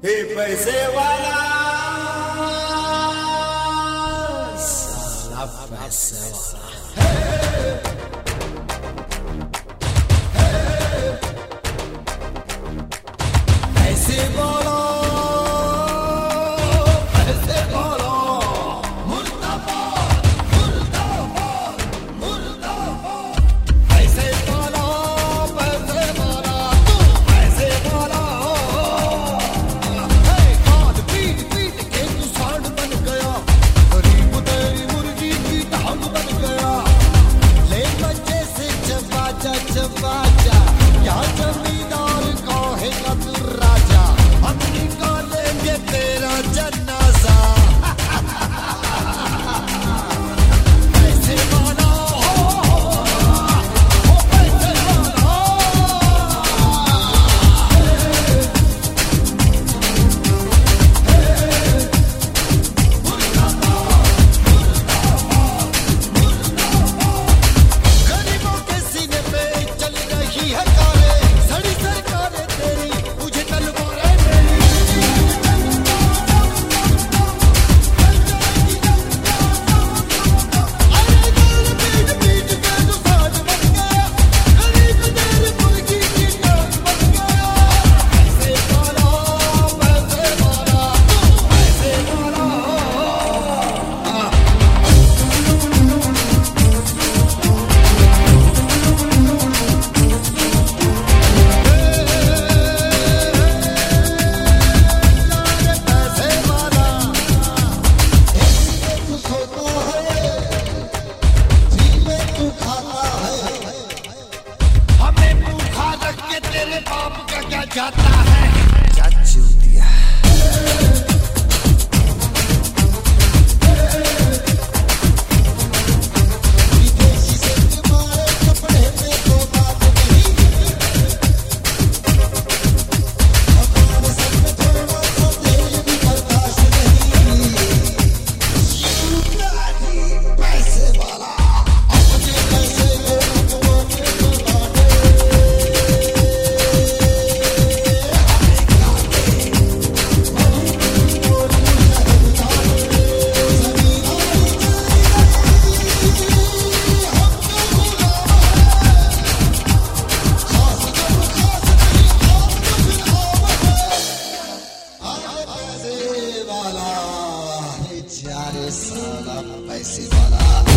हे पैसे वाला साला पैसे वाला पैसे बोलो पैसे बोलो मुर्दाबाद मुर्दाबाद मुर्दाबाद पैसे बोलो पैसे बोलो तू पैसे बोलो हाथ पीट पीट के तू सांड बन गया गरीब तेरी मुर्गी की टांग बन गया ले बच्चे से चबा जा क्या जमींदार कहेगा तू राजा हम निकालेंगे तेरा जनाजा पैसे वाला हो पैसे वाला गरीबों के सीने पे चल रही है कारें सड़ी सरकारें तेरी तुझे तलवारें मेरी अरे गाल पीट पीट के तू सांड बन गया गरीब तेरी मुर्गी की टांग बन गया पैसे वाला तू पैसे वाला पैसे वाला तू सोता है जी में तू खाता है हमें भूखा रख के तेरे बाप का क्या जाता है क्या चूतिया विदेशी से तुम्हारे कपड़े में तो बात नहीं हमारे सर में थोड़ा सा तेल भी बर्दाश्त नहीं पैसे वाला मुझे पैसे दे तुम्हारे तो पैसे वाला साला पैसे वाला